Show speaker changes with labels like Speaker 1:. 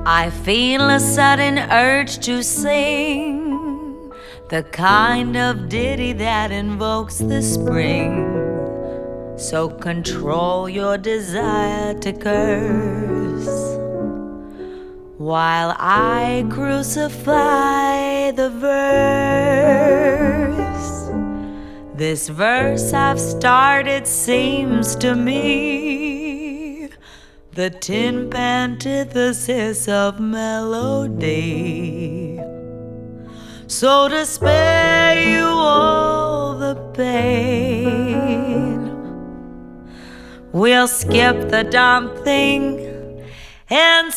Speaker 1: I feel a sudden urge to sing the kind of ditty that invokes the spring. So control your desire to curse while I crucify the verse. This verse I've started seems to me the tin antithesis of melody. So to spare you all the pain, we'll skip the dumb thing and